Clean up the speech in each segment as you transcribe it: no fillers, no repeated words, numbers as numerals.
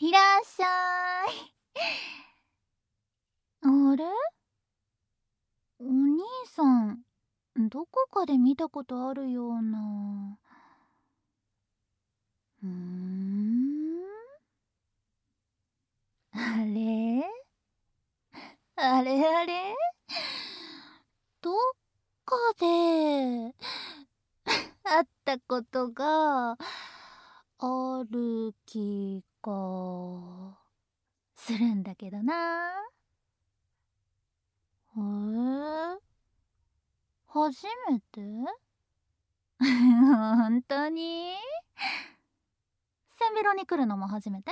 いらっしゃい。あれ、お兄さん、どこかで見たことあるような。うーん、あれあれあれ、どっかで会ったことがある気がするんだけどな。へえ、初めて？本当に？センベロに来るのも初めて？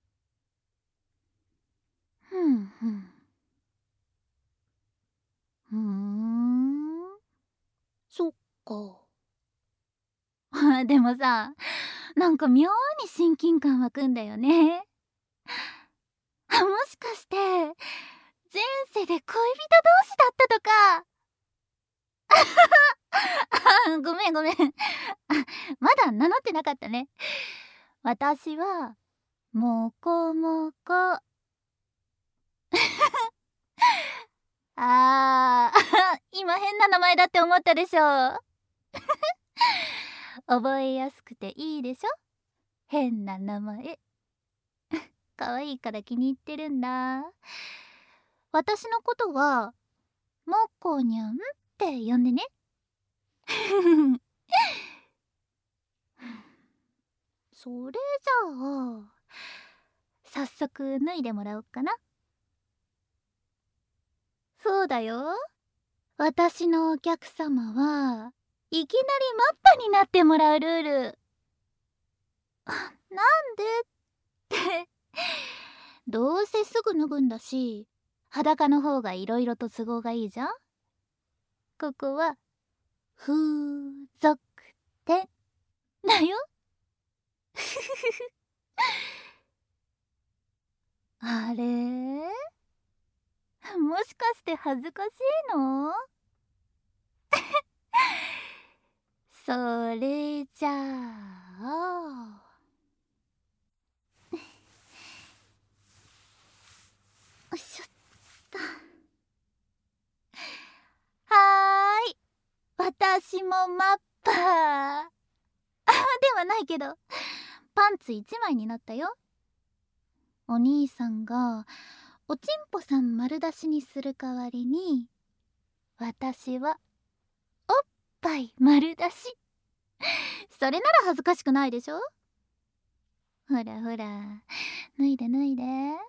ふんふん。ふーん、そっか。でもさ、なんか妙に親近感湧くんだよね。もしかして前世で恋人同士だったとか？ごめんごめん。まだ名乗ってなかったね。私はもこもこ。今変な名前だって思ったでしょ。覚えやすくていいでしょ、変な名前。可愛いから気に入ってるんだ。私のことはもこにゃんって呼んでね。それじゃあ早速脱いでもらおうかな。そうだよ、私のお客様はいきなりマッパになってもらうルール。なんでってどうせすぐ脱ぐんだし、裸の方がいろいろと都合がいいじゃん。ここは風俗店だよ。あれ、もしかして恥ずかしいの？それじゃあよいしょっと。はーい、私もマッパーではないけど、パンツ1枚になったよ。お兄さんがおちんぽさん丸出しにする代わりに、私はおっぱい丸出し。それなら恥ずかしくないでしょ。ほらほら、脱いで脱いで。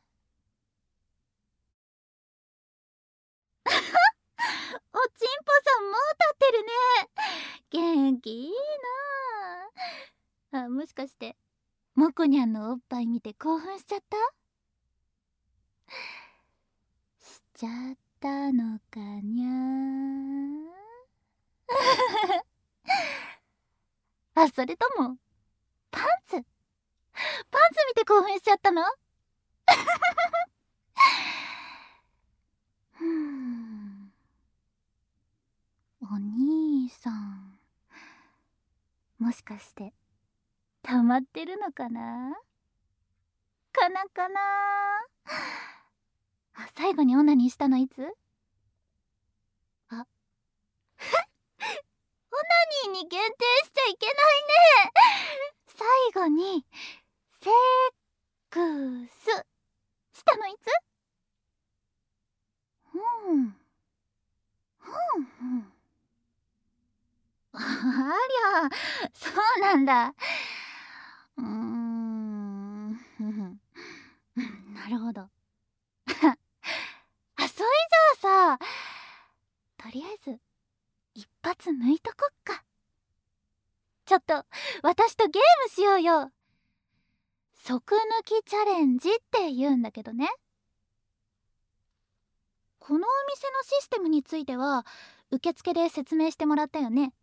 おちんぽさんもう立ってるね。元気いいな。もしかしてもこにゃんのおっぱい見て興奮しちゃった？しちゃったのかにゃ。それともパンツ見て興奮しちゃったの？ふーん、お兄さん、もしかして溜まってるのかな？かな。最後にオナニーしたのいつ？オナニーに限定しちゃいけないね。最後にセックスしたのいつ？うん、ありゃ、そうなんだ。なるほど。それじゃあさ、とりあえず一発抜いとこっか。ちょっと私とゲームしようよ。即抜きチャレンジって言うんだけどね。このお店のシステムについては受付で説明してもらったよね。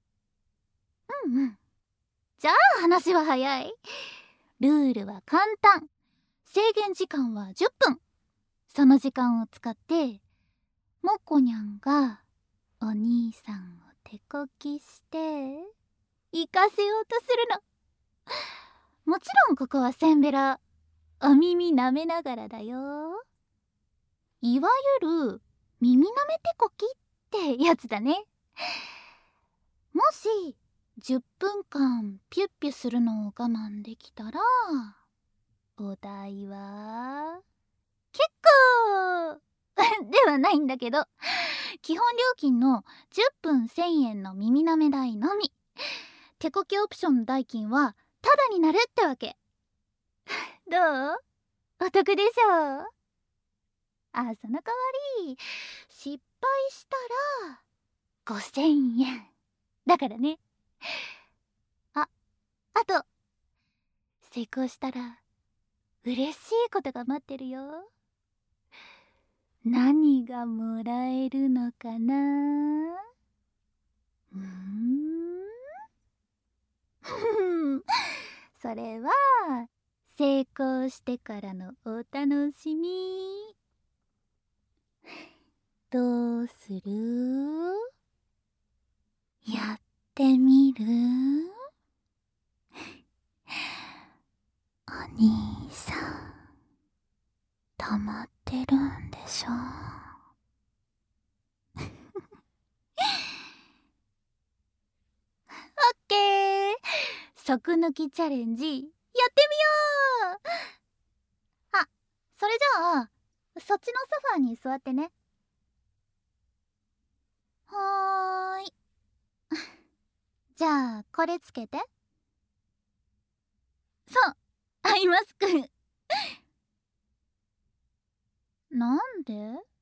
じゃあ話は早い。ルールは簡単。制限時間は10分。その時間を使ってもこにゃんがお兄さんを手こきして行かせようとするの。もちろんここはせんべら。 お耳舐めながらだよ。いわゆる耳舐め手こきってやつだね。もし10分間ピュッピュするのを我慢できたら、お代は結構ではないんだけど、基本料金の10分1000円の耳舐め代のみ。手こきオプションの代金はタダになるってわけ。どう？お得でしょ？その代わり失敗したら5000円だからね。あと成功したら嬉しいことが待ってるよ。何がもらえるのかな？それは成功してからのお楽しみ。どうする？やってみる？お兄さん、溜まってるんでしょ？オッケー、即抜きチャレンジやってみよう。それじゃあそっちのソファーに座ってね。はーい。じゃあこれつけて。そう、アイマスク。なんで？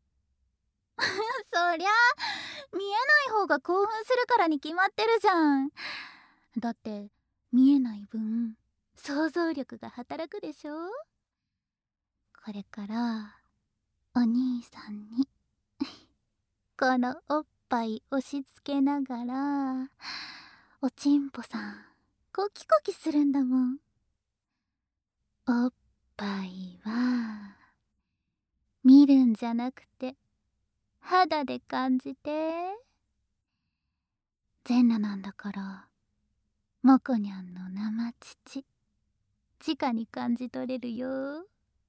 そりゃ見えない方が興奮するからに決まってるじゃん。だって見えない分想像力が働くでしょ。これからお兄さんにこのおっぱい押し付けながらおちんぽさんコキコキするんだもん。おっぱいは見るんじゃなくて肌で感じて。全裸なんだからモコニャンの生乳直に感じ取れるよね。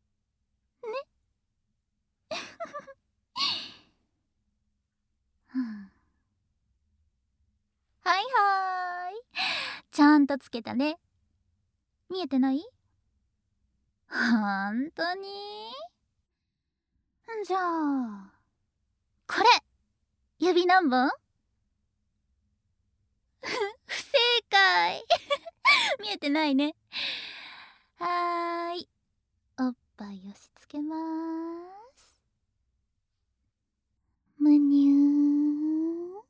はいはーい、ちゃんとつけたね。見えてない？ほんとに？じゃあこれ指何本？不正解。見えてないね。はーい、おっぱい押し付けまーす。むにゅー。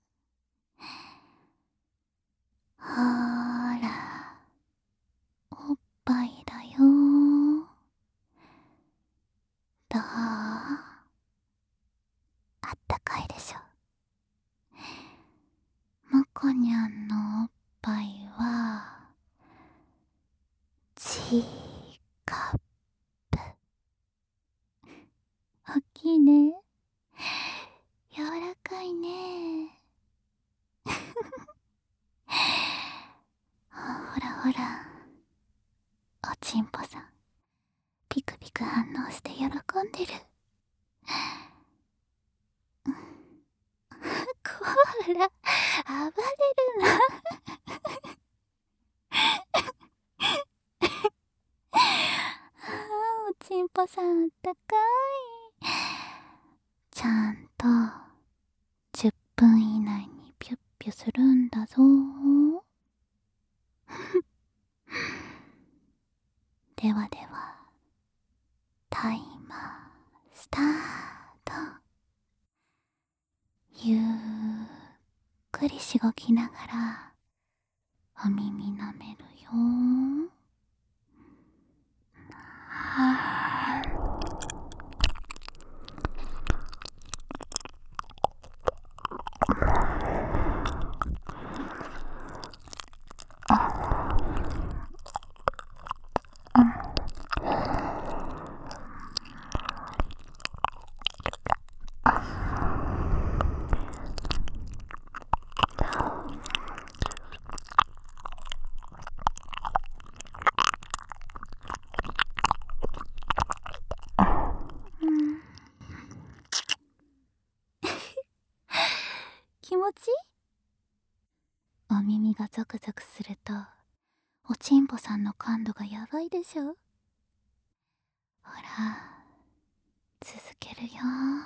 ほーら、おっぱいだよ。どう？あったかいでしょ。モコニャンのおっぱいはチーカップ。大きいね。柔らかいね。ほらほら、おちんぽさんピクピク反応して喜んでる。こら、暴れるな。おちんぽさんあったかい。ちゃんと10分以内にピュッピュするんだぞ。ではでは、タイマースタート。ゆっくりしごきながらお耳舐めるよ。はぁ。 ゾクゾクするとおちんぽさんの感度がやばいでしょ。ほら続けるよ。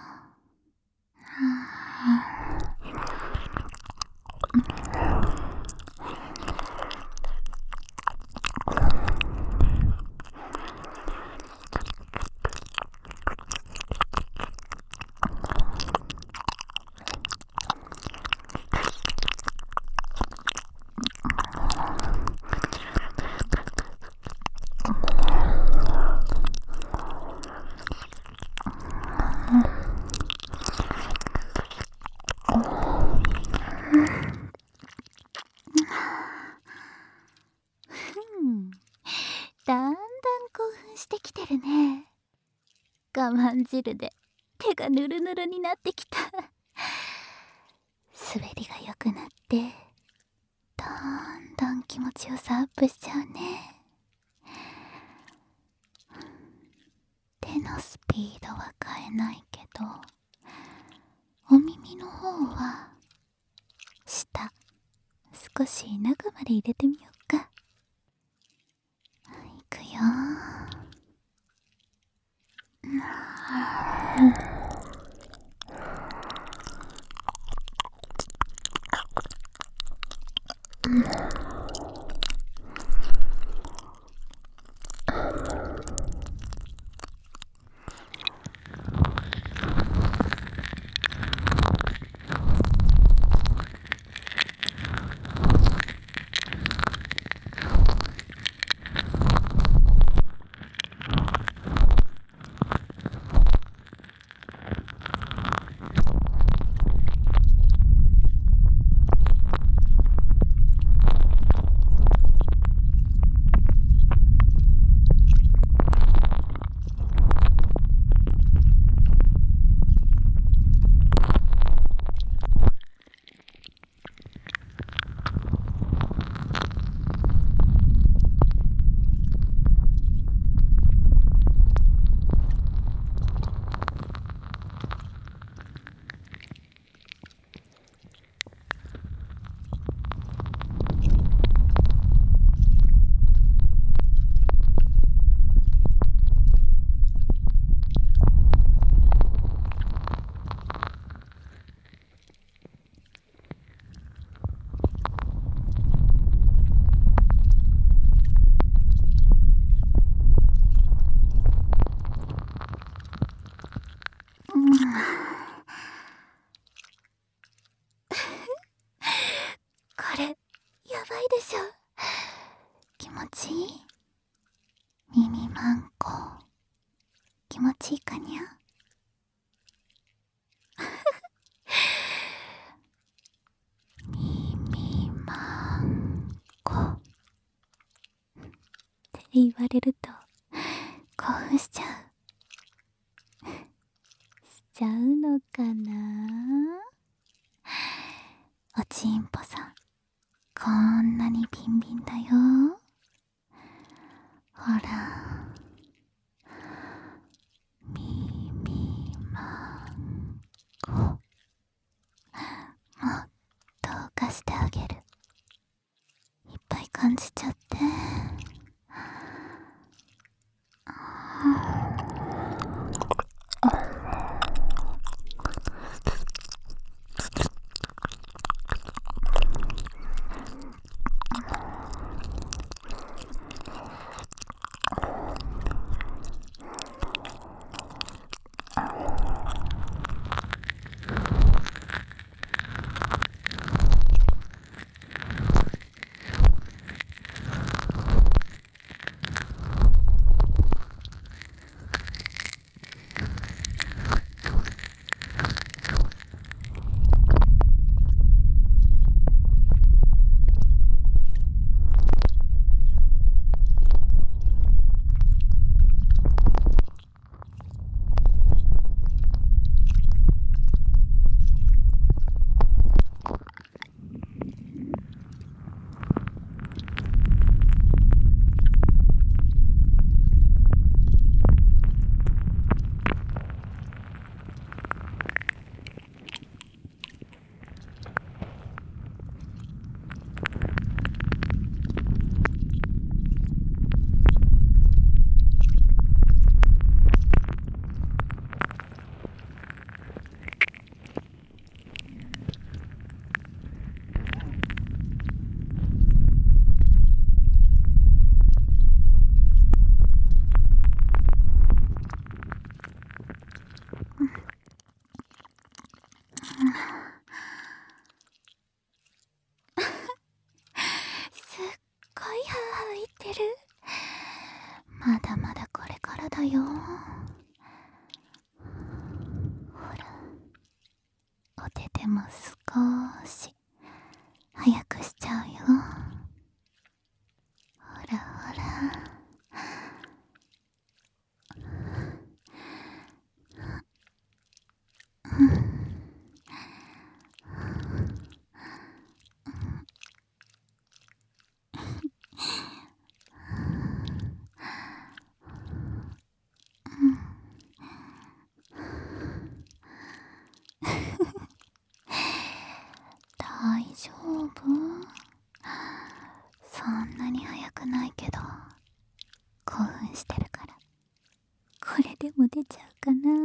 だんだん興奮してきてるね。我慢汁で手がヌルヌルになってきた。滑りが良くなってどんどん気持ちよさアップしちゃうね。手のスピードは変えないけどお耳の方は下少し中まで入れてみよっか。いくよ。これやばいでしょ。気持ちいい？耳マンコ気持ちいいかにゃ。耳マンコって言われると興奮しちゃう。しちゃうのかな。おちんぽさんこんなにビンビンだよ。ほら耳マンコもっと貸してあげる。いっぱい感じちゃって。 まだまだこれからだよ。ほら、お手手も少し早くしちゃうよ。ほらほら。大丈夫？そんなに早くないけど興奮してるから、これでも出ちゃうかな。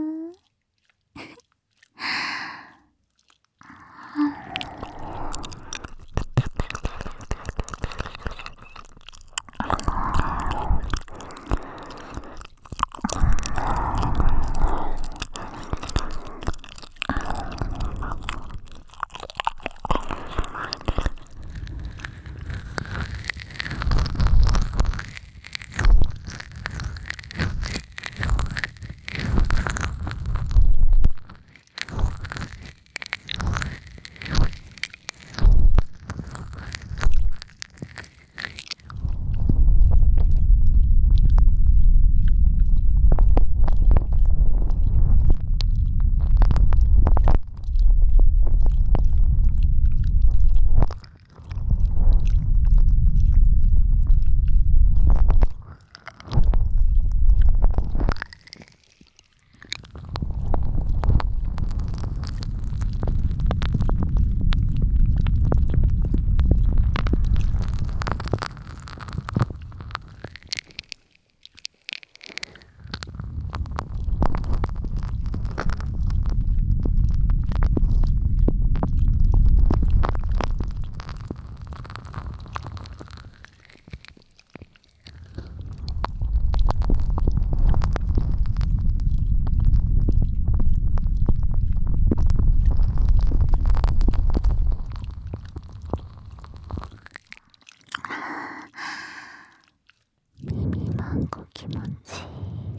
耳まんこ気持ちいい。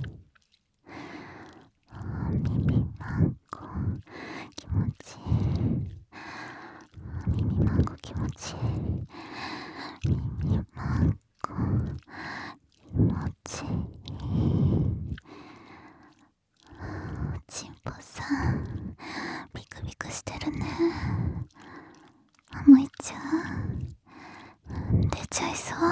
耳まんこ気持ちいい。耳まんこ気持ちいい。耳まんこ気持ちいい。ちんぽさんビクビクしてるね。もういっちゃう？出ちゃいそう。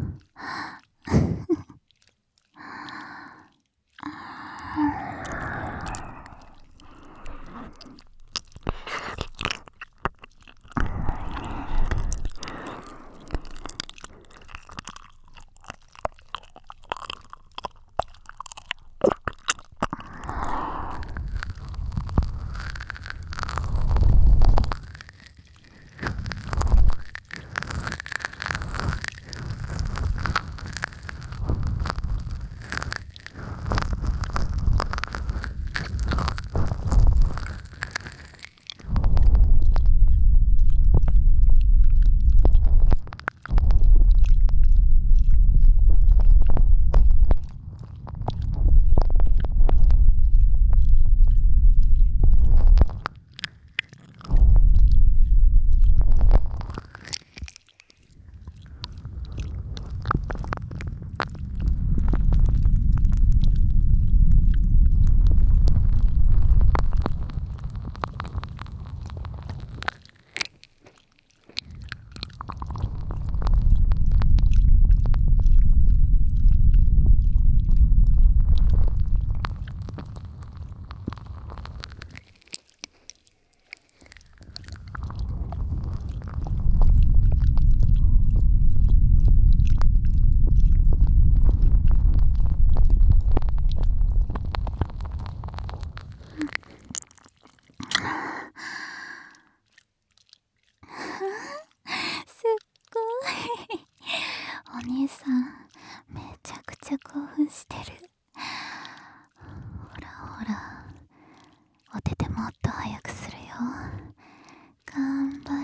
すっごい。お兄さんめちゃくちゃ興奮してる。ほらほら、お手手もっと早くするよ。頑張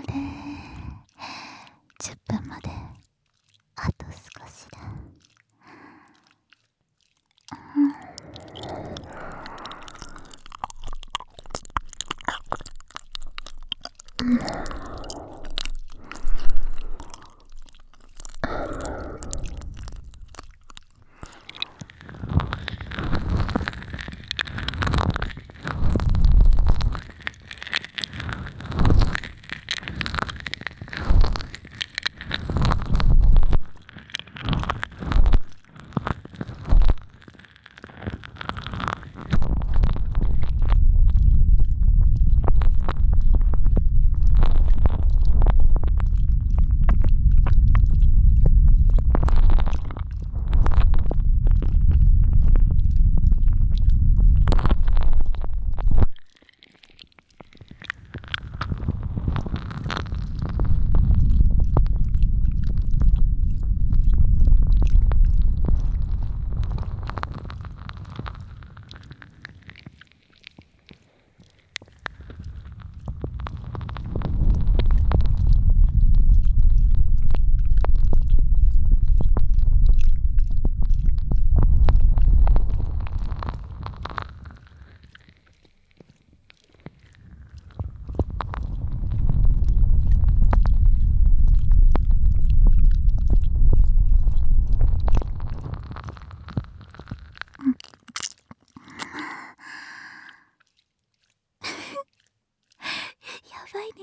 れ。10分まであと少しだ。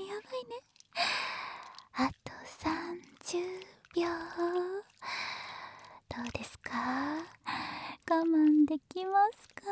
やばいね。あと30秒。どうですか？我慢できますか？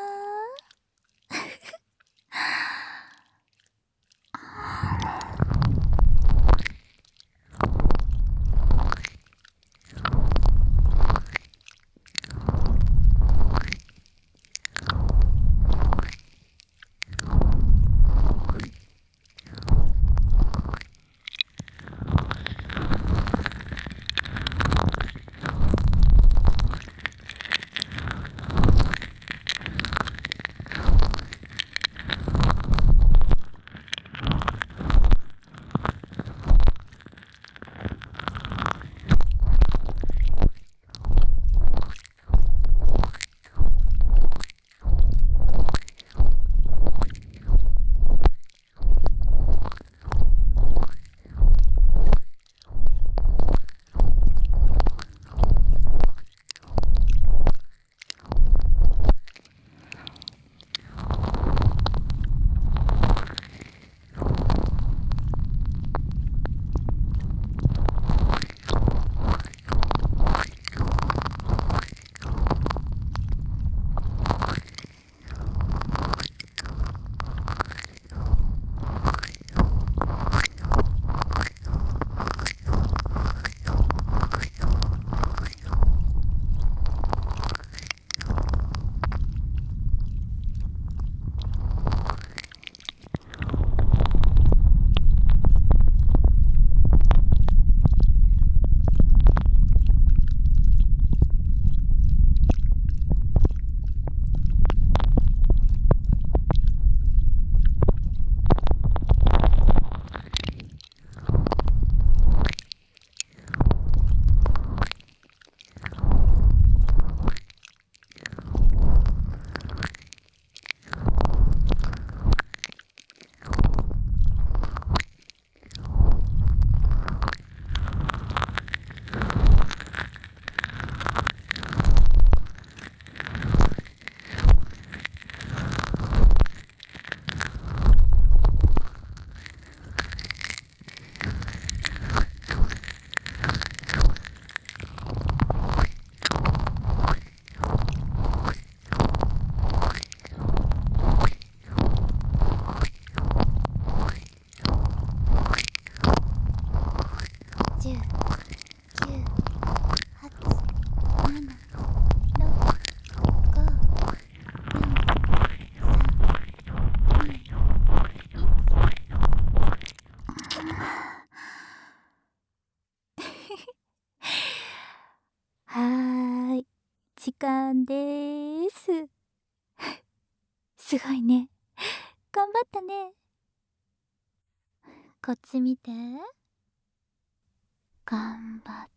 はーい、時間でーす。すごいね。頑張ったね。こっち見て。頑張っ